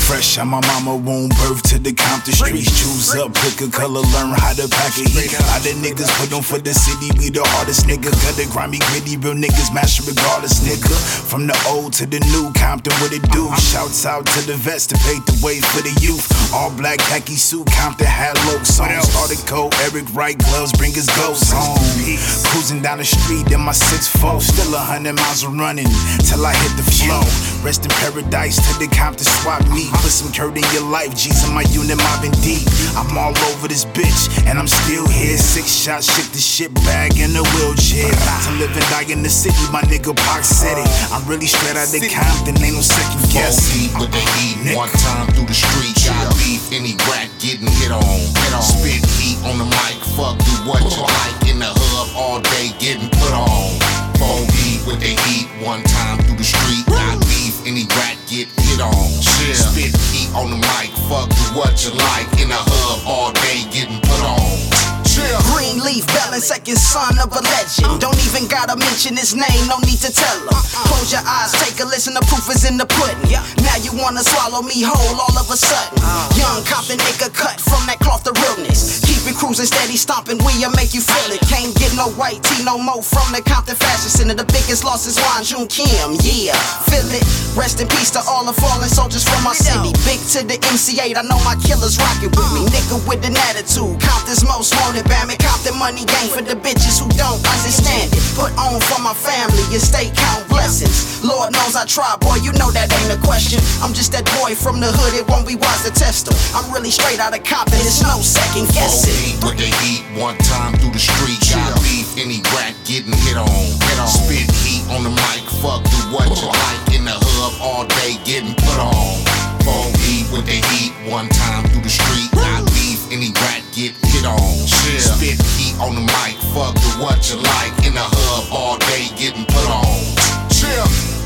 Fresh out my mama womb, birth to the Compton streets. Choose up, pick a color, learn how to pack a heat. A lot of niggas put on for the city, we the hardest nigga. Got the grimy, gritty, real niggas master regardless, nigga. From the old to the new, Compton, what it do? Shouts out to the vets to pave the way for the youth. All black khaki suit, Compton had low songs. Started cold, Eric Wright gloves, bring his ghosts home. Cruising down the street in my 6'4", still 100 miles of running till I hit the flow. Rest in paradise to the Compton swap meet. Put some Kurt in your life, G's in my unit mobbing deep. I'm all over this bitch, and I'm still here. 6 shots, shit the shit bag in a wheelchair. To live and die in the city, my nigga Park City. I'm really straight out of Compton, ain't no second guess. Deep with the heat, one time through the street. Got beef, any rat getting hit on. Spit heat on the mic, fuck do what you like. In the hub all day, getting put on. Phone deep with the heat, one time through the street. Got beef, any rat get hit on. Spit heat on the mic, fuck do what you like. In the hub all day, getting put on. Greenleaf Bellin, second son of a legend. Don't even gotta mention his name, no need to tell him. Close your eyes, take a listen, the proof is in the pudding. Now you wanna swallow me whole all of a sudden. Young Compton nigga cut from that cloth of realness. Keep it cruising steady, stomping, we'll make you feel it. Can't get no white tea no more from the Compton Fashion Center. The biggest loss is Juan June Kim, yeah, feel it. Rest in peace to all the fallen soldiers from my city. Big to the MC8, I know my killers rockin' with me. Nigga with an attitude, Compton's most wanted. Bam, Compton money game for the bitches who don't understand it. Put on for my family and stay count blessings. Lord knows I try, boy, you know that ain't a question. I'm just that boy from the hood, it won't be wise to test him. I'm really straight out of Compton, there's no second guessing. With the heat, one time through the street. Got beef, any rat getting hit on. Spit heat on the mic, fuck do what you like. In the hub all day, getting put on. Phone heat with the heat, one time through the street. Got beef, any rat get hit on. Spit heat on the mic, fuck do what you like. In the hub all day, getting put on.